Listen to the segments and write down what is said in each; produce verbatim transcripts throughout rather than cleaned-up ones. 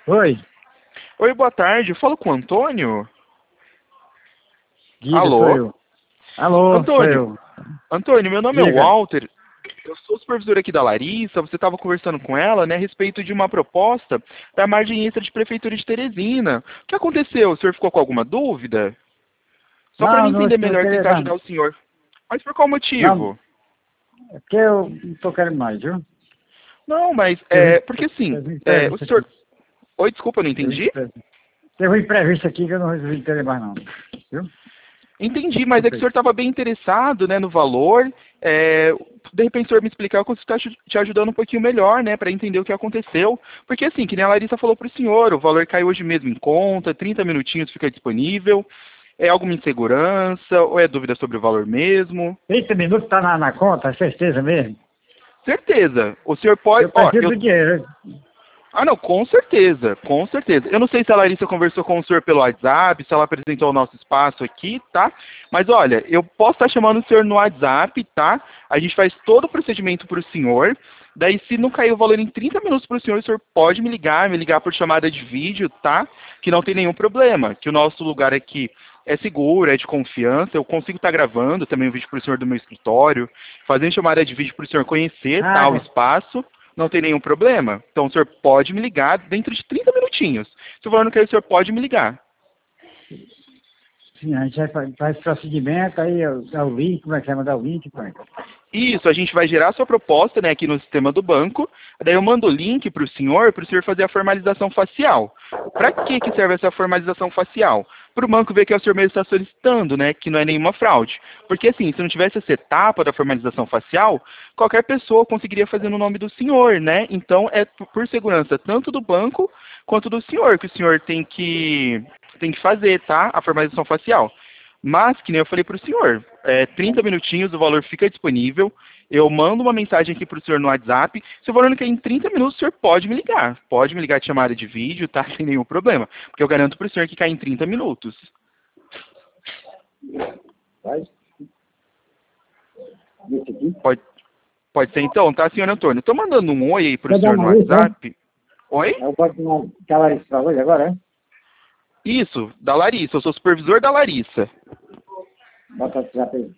Oi, Oi, boa tarde. Eu falo com o Antônio? diga, sou Alô? eu. Alô, sou Antônio, eu. Antônio, meu nome é Diga. Walter. Eu sou o supervisor aqui da Larissa. Você estava conversando com ela, né, a respeito de uma proposta da margem extra de Prefeitura de Teresina. O que aconteceu? O senhor ficou com alguma dúvida? Só para Não, mim não entender estou melhor e tentar querendo. ajudar o senhor. Mas por qual Não, motivo? é porque eu não estou querendo mais, viu? Não, mas Teve, é um- porque assim, teve um é, o imprevisto senhor. aqui. Oi, desculpa, eu não Teve um entendi. imprevisto, teve um imprevisto aqui que eu não resolvi querer mais, não. Viu? Entendi, mas é que o Desculpa aí. senhor estava bem interessado, né, no valor. É, de repente o senhor me explicar, eu consigo estar te te ajudando um pouquinho melhor, né, para entender o que aconteceu. Porque assim, que nem a Larissa falou para o senhor, o valor caiu hoje mesmo em conta, trinta minutinhos fica disponível. É alguma insegurança ou é dúvida sobre o valor mesmo? trinta minutos está na, na conta, certeza mesmo? Certeza. O senhor pode. Eu Ó, preciso eu do dinheiro. Ah, não, com certeza, com certeza. Eu não sei se a Larissa conversou com o senhor pelo WhatsApp, se ela apresentou o nosso espaço aqui, tá? Mas olha, eu posso estar chamando o senhor no WhatsApp, tá? A gente faz todo o procedimento para o senhor. Daí, se não cair o valor em trinta minutos para o senhor, o senhor pode me ligar, me ligar por chamada de vídeo, tá? Que não tem nenhum problema. Que o nosso lugar aqui é seguro, é de confiança. Eu consigo estar gravando também um vídeo para o senhor do meu escritório, fazendo chamada de vídeo para o senhor conhecer, tá? O Ah, espaço. Não tem nenhum problema. Então o senhor pode me ligar dentro de trinta minutinhos. Se o valor não cair, o senhor pode me ligar. sim, a gente vai fa- faz procedimento, aí eu- dá o link, como é que vai mandar o link, pai? Isso, a gente vai gerar a sua proposta, né, aqui no sistema do banco. Daí eu mando o link para o senhor, para o senhor fazer a formalização facial. Para que que serve essa formalização facial? Para o banco ver que é o senhor mesmo está solicitando, né, que não é nenhuma fraude. Porque assim, se não tivesse essa etapa da formalização facial, qualquer pessoa conseguiria fazer no nome do senhor, né? Então é por por segurança tanto do banco quanto do senhor que o senhor tem que tem que fazer, tá? A formalização facial. Mas, que nem eu falei para o senhor, é, trinta minutinhos, o valor fica disponível. Eu mando uma mensagem aqui para o senhor no WhatsApp. Se o valor não cair em trinta minutos, o senhor pode me ligar. Pode me ligar de chamada de vídeo, tá? Sem nenhum problema. Porque eu garanto para o senhor que cai em trinta minutos. Vai. Esse aqui. Pode, pode ser então, tá, senhor Antônio? Estou mandando um oi aí para o Vai dar senhor no uma luz, né? WhatsApp. Oi? Eu posso dar que a Larissa falou hoje agora, é? Isso, da Larissa. Eu sou supervisor da Larissa. Bota o WhatsApp aí.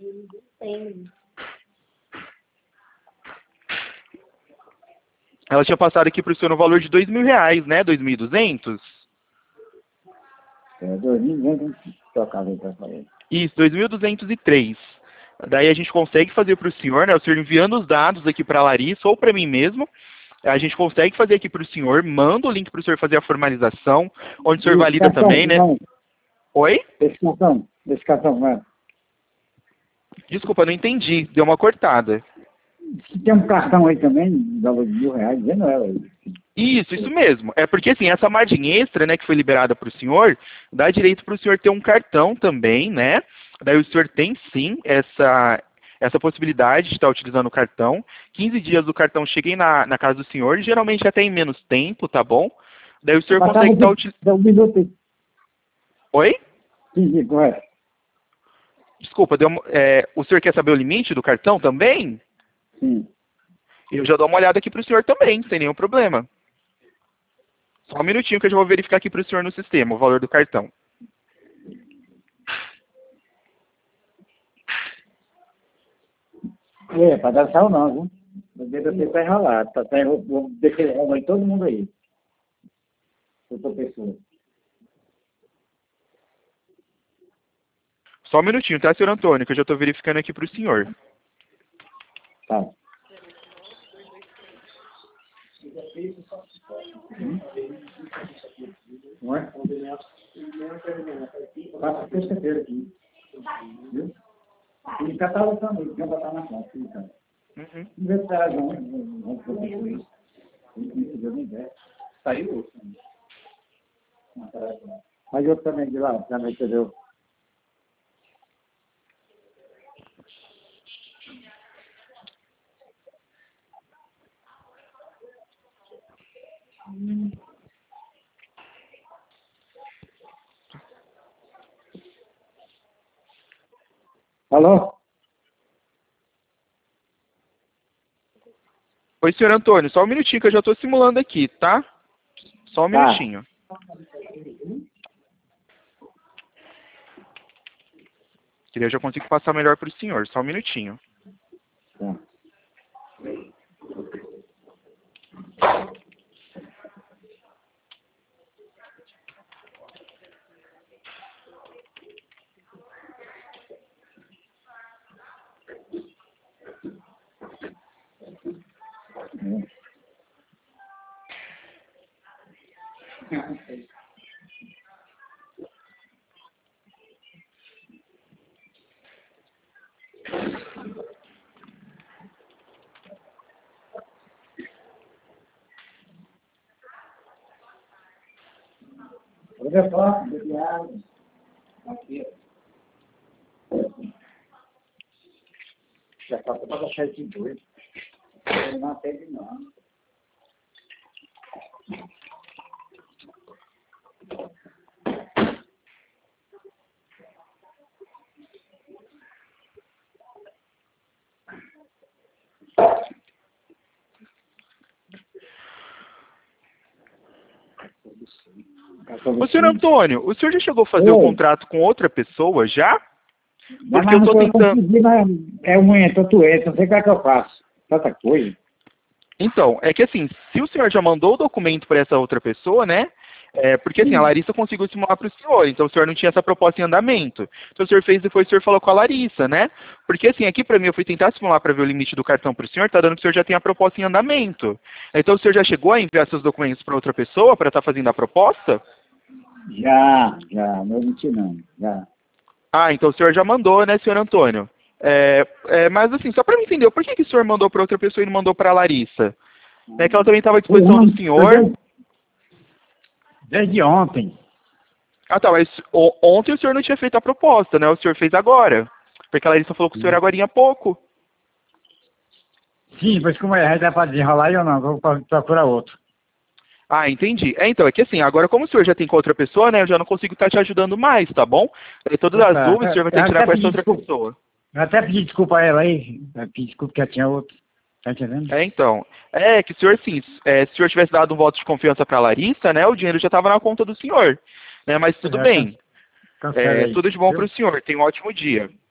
Ela tinha passado aqui para o senhor no valor de dois mil reais, né? Dois mil e duzentos. É, dois mil e duzentos, tocar aí pra falar. Isso, dois mil duzentos e três. Daí a gente consegue fazer para o senhor, né? O senhor enviando os dados aqui para a Larissa ou para mim mesmo. A gente consegue fazer aqui para o senhor, manda o link para o senhor fazer a formalização, onde o senhor E esse valida cartão, também, né? não, Oi? esse cartão, esse cartão, não. Desculpa, não entendi. Deu uma cortada. Se tem um cartão aí também, de valor de mil reais, dizendo ela aí. Isso, isso mesmo. É porque assim, essa margem extra, né, que foi liberada para o senhor, dá direito para o senhor ter um cartão também, né? Daí o senhor tem sim essa essa possibilidade de estar utilizando o cartão. quinze dias do cartão cheguem na, na casa do senhor, geralmente até em menos tempo, tá bom? Daí o senhor Passava consegue estar de, utilizando. de um minuto e Oi? quinze, correto. Desculpa, deu uma- é, o senhor quer saber o limite do cartão também? Sim. Eu já dou uma olhada aqui para o senhor também, sem nenhum problema. Só um minutinho que eu já vou verificar aqui para o senhor no sistema, o valor do cartão. É, para dar sal não, viu? O dedo aqui tá enrolado, tá, tá enrolado, vou deixar enrolar todo mundo aí. Outra pessoa. Só um minutinho, tá, senhor Antônio, que eu já estou verificando aqui para o senhor. Tá. Não é? Passa sexta-feira aqui. Viu? E catálogo também, não botar na conta. Então. Uhum. Não vê se elas vão, vão fazer isso. Não nem ideia. Saiu outro. Mas outro também de lá, também, entendeu? Alô? Oi, senhor Antônio, só um minutinho que eu já estou simulando aqui, tá? Só um Tá. minutinho. Que daí eu já consigo passar melhor para o senhor. Só um minutinho. Tá. Olha só, bebi água. Aqui. Já passou para deixar de doido. Não teve não. Ô, senhor Antônio, o senhor já chegou a fazer o Oi. contrato com outra pessoa já? Mas Porque eu não tô tô tentando... conseguindo, é unha, tatuete, não sei o que é que eu faço. Tanta coisa. Então, é que assim, se o senhor já mandou o documento para essa outra pessoa, né? É, porque assim, a Larissa conseguiu simular para o senhor, então o senhor não tinha essa proposta em andamento. Então o senhor fez, depois o senhor falou com a Larissa, né? Porque assim, aqui para mim eu fui tentar simular para ver o limite do cartão para o senhor, tá dando que o senhor já tem a proposta em andamento. Então o senhor já chegou a enviar seus documentos para outra pessoa para estar fazendo a proposta? Já, já, não menti não, já. Ah, então o senhor já mandou, né, senhor Antônio? É, é, mas assim, só para me entender, por que, que o senhor mandou para outra pessoa e não mandou para a Larissa? É que ela também estava à disposição do senhor. Desde, desde ontem. Ah, tá, mas o- ontem o senhor não tinha feito a proposta, né? O senhor fez agora. Porque a Larissa falou com o senhor agora há pouco. Sim, pois como é, dá para desenrolar eu não, vou procurar outro. Ah, entendi. É, então, é que assim, agora como o senhor já tem com outra pessoa, né? Eu já não consigo estar te ajudando mais, tá bom? É, todas as Tá, dúvidas o senhor vai ter eu que tirar até com essa pedi outra desculpa. pessoa. Eu até pedi desculpa a ela aí, eu pedi desculpa que ela tinha outro. Tá entendendo? É, então. É que o senhor, sim, é, se o senhor tivesse dado um voto de confiança para a Larissa, né? O dinheiro já estava na conta do senhor. Né? Mas tudo É, bem. cancela É, aí, tudo de bom para viu? o senhor. Tenha um ótimo dia.